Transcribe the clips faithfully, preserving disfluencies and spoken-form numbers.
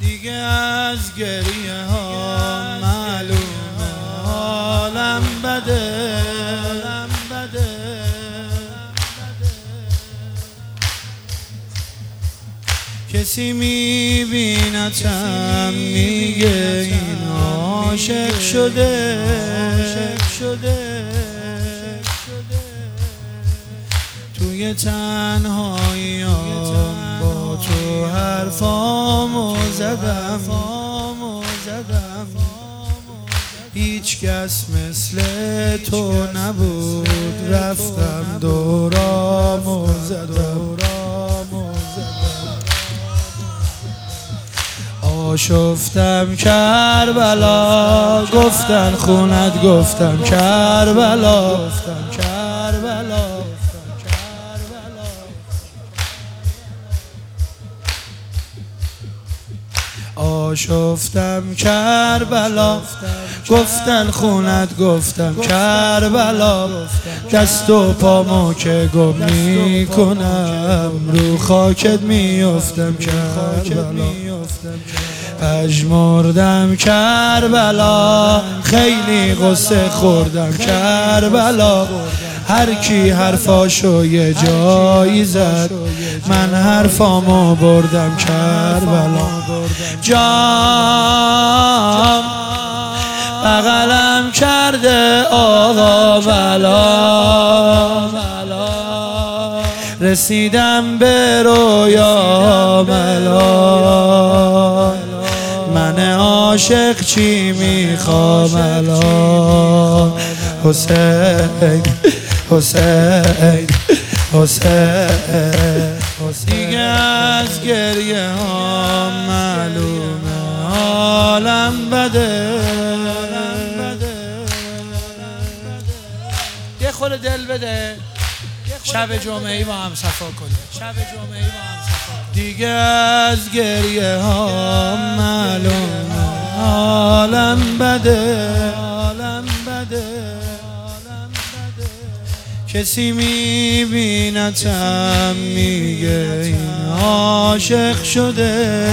دیگه از گریه ها معلومه حالم بده. کسی میبینتم میگه این عاشق شده. توی تنهاییام با تو حرفامو زدم، هیچ کس مثل تو نبود، رفتم دورامو زدم. آشفتم کربلا، گفتن خونت، گفتم کربلا. آشفتم کربلا، گفتن خونت، گفتم کربلا. دست و پامو که گم میکنم، رو خاکت میافتم کربلا. پژمردم کربلا، خیلی غصه خوردم کربلا. هر کی حرفاشو یه جایی زد، من حرفامو بردم کربلا. جام بغلم کرده آقا بلا، رسیدم به رویا ملا. من عاشق چی میخوام الان؟ حسین حسین حسین. دیگه از گریه ها معلومه حالم بده. یه خورده دل بده، شب جمعه‌ای با هم صفا کنیم. دیگه از گریه ها معلومه حالم بده. کسی میبینتم میگه این عاشق شده.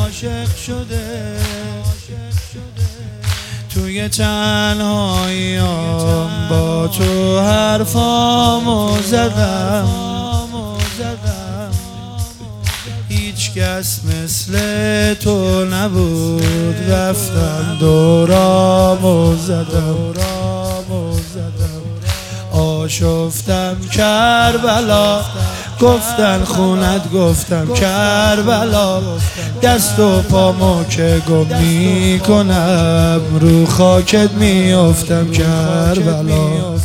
توی تنهاییام با تو حرفامو زدم، هیچ کس مثل تو نبود، رفتم دورامو زدم. آشفتم کربلا، گفتن خونت، گفتم کربلا. دست و پامو که گم میکنم، رو خاکت میافتم کربلا.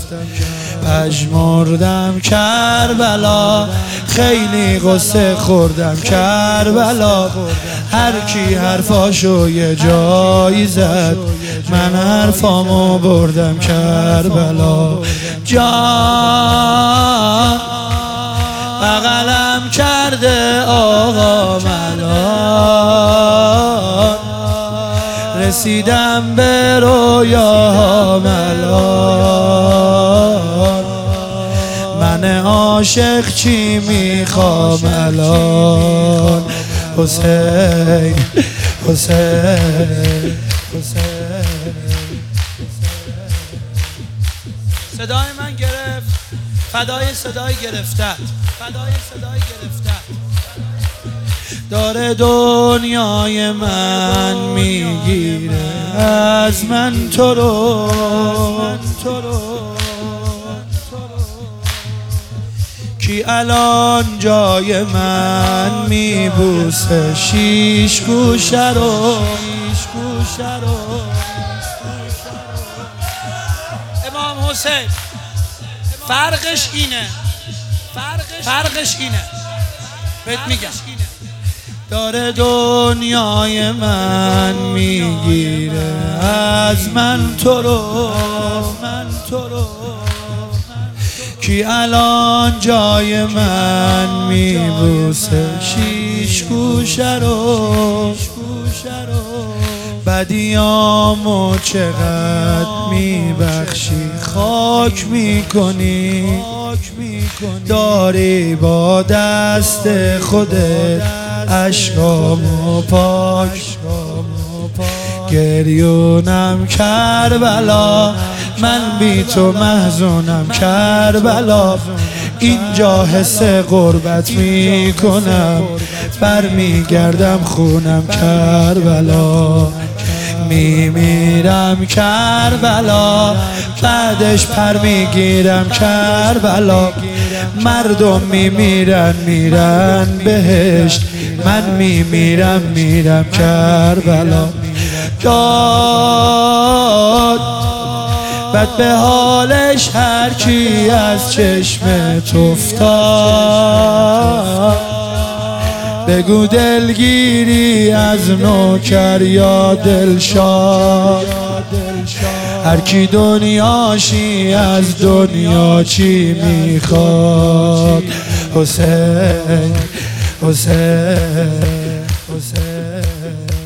پژمردم کربلا، خیلی غصه خوردم کربلا. هر کی حرفاشو یه جایی زد، من حرفامو بردم کربلا. جان بغلم کرده آقا ملا، رسیدم به رویا ملا. من عاشق چی میخوام الان؟ حسین حسین صدای من گرفت، فدای صدای گرفتت، فدای صدای گرفتت. داره دنیای من میگیره از من تو رو. کی الان جای من میبوسه شیش گوشه رو. امام حسین فرقش اینه، فرقش اینه بهت میگم. داره دنیای من میگیره از من تو رو. کی الان جای من میبوسه شیش گوشه رو. بدیامو چقدر میبخشی، خاک میکنی، داری با دست خودت اشکامو پاک گریونم کربلا، من بی تو محزونم کربلا. اینجا حس غربت می کنم، برمیگردم خونم کربلا. می میرم کربلا، بعدش پر میگیرم کربلا. مردم می میرن میرن بهشت، من می میرم میرم کربلا. داد بد به حالش هر کی از چشمت افتاد، بگو دلگیری از نوکر یا دلشاد. هر کی دنیاشی از دنیا چی میخواد؟ حسین حسین حسین